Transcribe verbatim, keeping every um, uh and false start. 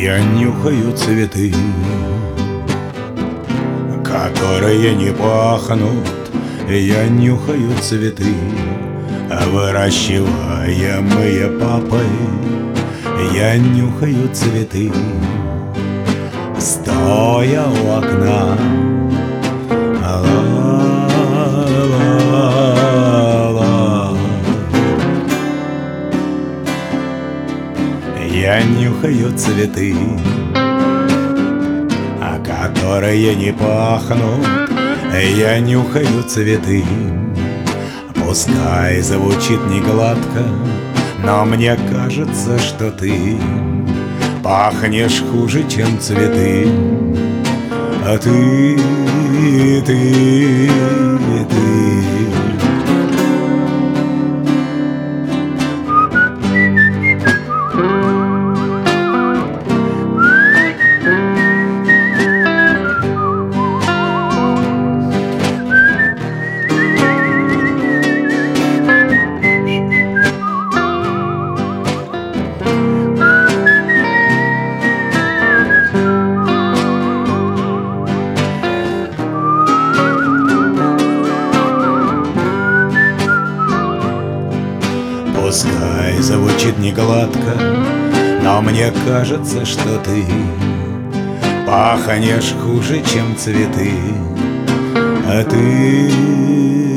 Я нюхаю цветы, которые не пахнут. Я нюхаю цветы, выращиваемые папой. Я нюхаю цветы, стоя у окна. Ла-ла-ла. Я нюхаю цветы, которые не пахнут. Я нюхаю цветы. Пускай звучит не гладко, но мне кажется, что ты пахнешь хуже, чем цветы. А ты, ты, ты. Пускай звучит не гладко, но мне кажется, что ты пахнешь хуже, чем цветы. А ты